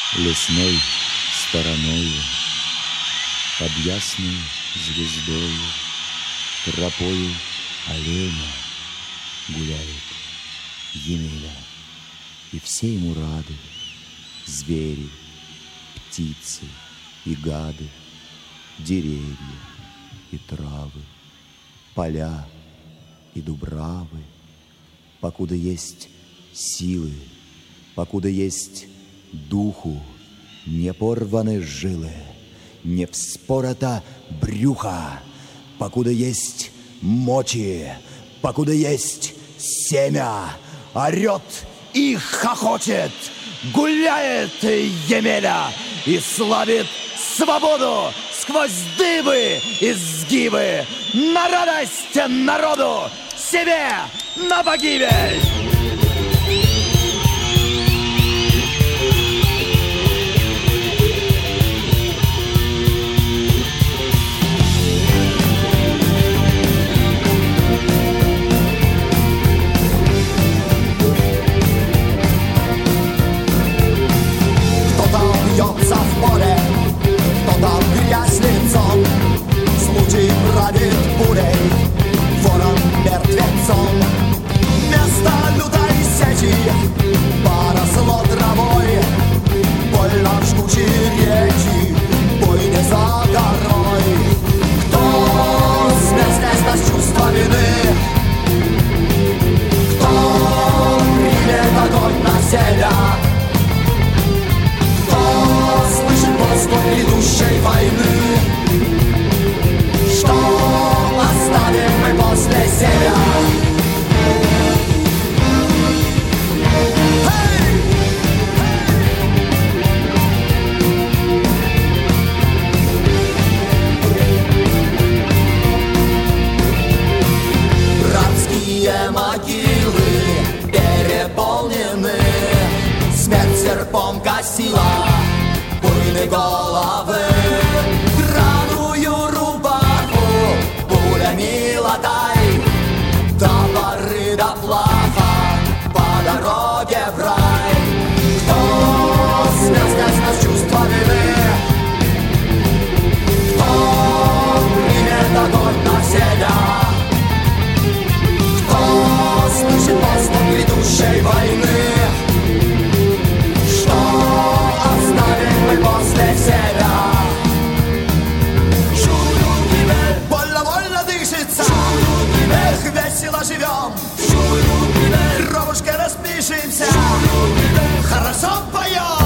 лесной стороною, под ясной звездою, тропою оленя гуляет Емеля, и все ему рады, звери, птицы и гады, деревья и травы, поля и дубравы, покуда есть силы, покуда есть духу, не порваны жилы, не вспорото брюха, покуда есть мочи, покуда есть семя, орет и хохочет, гуляет Емеля и славит свободу сквозь дыбы и сгибы, на радость народу, себе на погибель. Бьется в поле, кто-то грязь лицом, случай правит бурей, ворон мертвецом. Вместо лютой сечи поросло травой, больно жгучей речи, бой не за горой. Кто смерть нас чувства вины, кто примет огонь на себя, слышит постой грядущей войны, что оставим мы после себя. Братские могилы переполнены, смерть серпом косила буйные головы, драную рубаху пулями латай, до поры до плаха по дороге в рай. Кто смерть нас чувства вины, кто примет огонь на себя, кто слышит поступ грядущей войны, после себя. Больно дышится, эх, весело живем, кровушкой распишемся, хорошо поем.